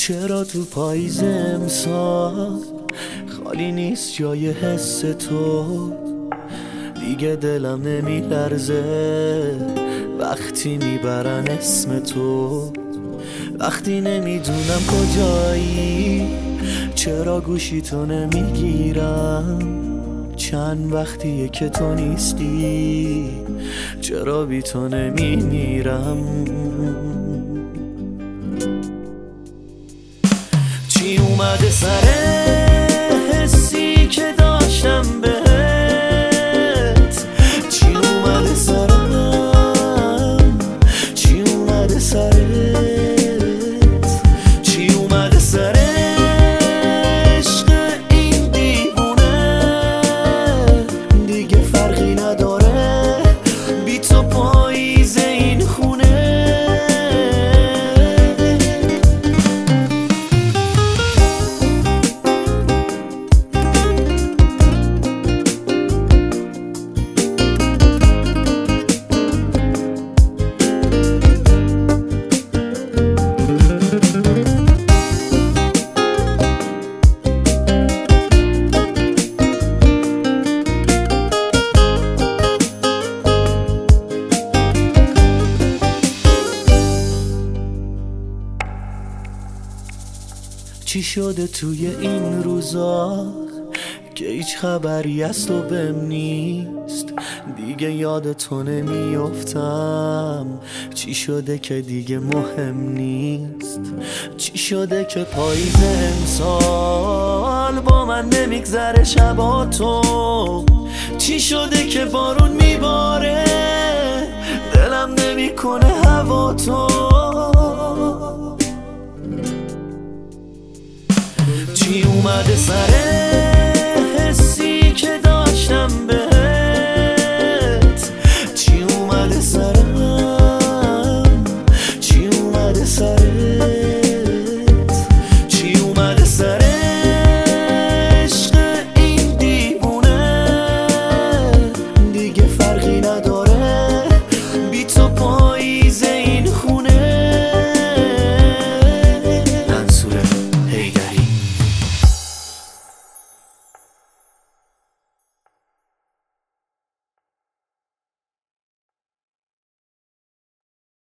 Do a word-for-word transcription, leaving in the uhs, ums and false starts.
چرا تو پاییز امسال خالی نیست جای حس تو؟ دیگه دلم نمیلرزه وقتی میبرن اسم تو. وقتی نمیدونم کجایی چرا گوشی تو نمیگیرم؟ چند وقتیه که تو نیستی چرا بی تو نمیمیرم؟ چی اومده سر حسی که داشتم بهت؟ چی اومده سرم؟ چی اومده سرت؟ چی اومده سر عشق این دیوونه؟ دیگه فرقی نداره بی تو پاییز این خونه. چی شده توی این روزا که هیچ خبری از تو بهم نیست؟ دیگه یاد تو نمیافتم. چی شده که دیگه مهم نیست؟ چی شده که پاییز امسال با من نمیگذره شبا تو؟ چی شده که بارون میباره دلم نمیکنه هوا تو؟ چی اومده سر حسی که داشتم به